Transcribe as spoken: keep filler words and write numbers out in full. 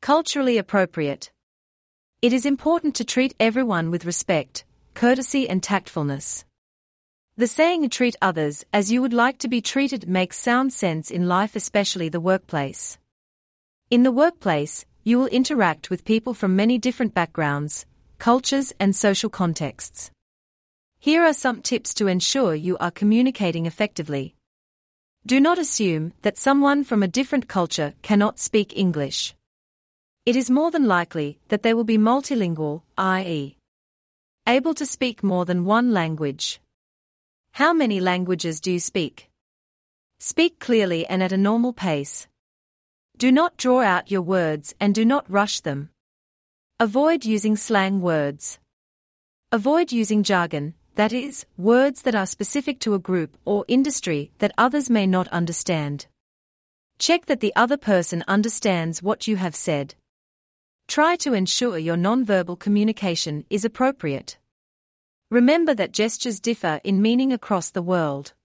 Culturally appropriate. It is important to treat everyone with respect, courtesy and tactfulness. The saying "treat others as you would like to be treated" makes sound sense in life, especially the workplace. In the workplace, you will interact with people from many different backgrounds, cultures and social contexts. Here are some tips to ensure you are communicating effectively. Do not assume that someone from a different culture cannot speak English. It is more than likely that they will be multilingual, that is, able to speak more than one language. How many languages do you speak? Speak clearly and at a normal pace. Do not draw out your words and do not rush them. Avoid using slang words. Avoid using jargon, that is, words that are specific to a group or industry that others may not understand. Check that the other person understands what you have said. Try to ensure your nonverbal communication is appropriate. Remember that gestures differ in meaning across the world.